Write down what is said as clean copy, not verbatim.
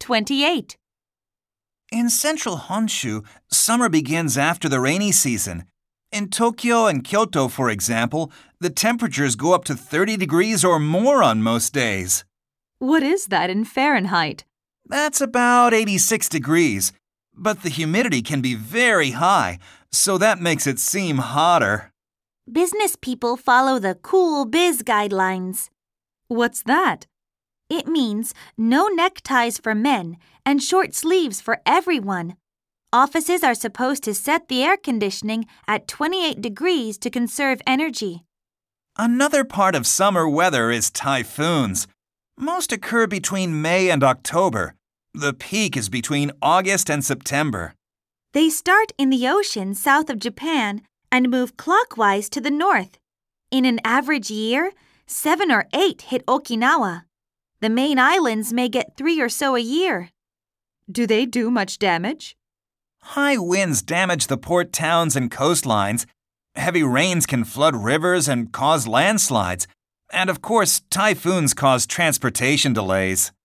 28. In central Honshu, summer begins after the rainy season. In Tokyo and Kyoto, for example, the temperatures go up to 30 degrees or more on most days. What is that in Fahrenheit? That's about 86 degrees, but the humidity can be very high, so that makes it seem hotter. Business people follow the Cool Biz guidelines. What's that? It means no neckties for men and short sleeves for everyone. Offices are supposed to set the air conditioning at 28 degrees to conserve energy. Another part of summer weather is typhoons. Most occur between May and October. The peak is between August and September. They start in the ocean south of Japan and move clockwise to the north. In an average year, 7 or 8 hit Okinawa. The main islands may get 3 or so a year. Do they do much damage? High winds damage the port towns and coastlines. Heavy rains can flood rivers and cause landslides. And of course, typhoons cause transportation delays.